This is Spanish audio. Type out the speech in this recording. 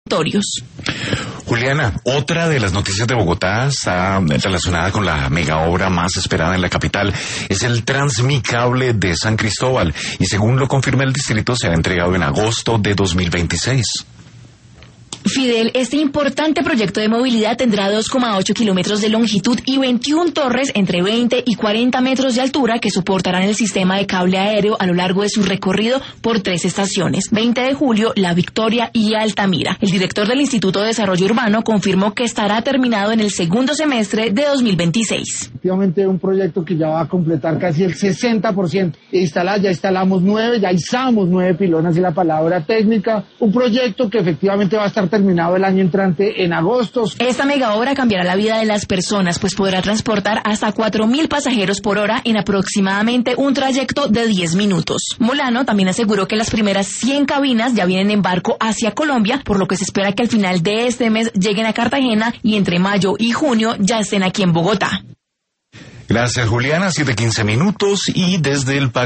satisfactorios. Juliana, otra de las noticias de Bogotá está relacionada con la mega obra más esperada en la capital. Es el Transmicable de San Cristóbal y según lo confirma el distrito será entregado en agosto de 2026. Fidel, este importante proyecto de movilidad tendrá 2,8 kilómetros de longitud y 21 torres entre 20 y 40 metros de altura que soportarán el sistema de cable aéreo a lo largo de su recorrido por 3 estaciones, 20 de Julio, La Victoria y Altamira. El director del Instituto de Desarrollo Urbano confirmó que estará terminado en el segundo semestre de 2026. Efectivamente, un proyecto que ya va a completar casi el 60%. Ya instalamos 9, ya izamos 9 pilonas y la palabra técnica. Un proyecto que efectivamente va a estar terminado el año entrante en agosto. Esta mega obra cambiará la vida de las personas, pues podrá transportar hasta 4.000 pasajeros por hora en aproximadamente un trayecto de 10 minutos. Molano también aseguró que las primeras 100 cabinas ya vienen en barco hacia Colombia, por lo que se espera que al final de este mes lleguen a Cartagena y entre mayo y junio ya estén aquí en Bogotá. Gracias, Juliana. 7:15 y desde el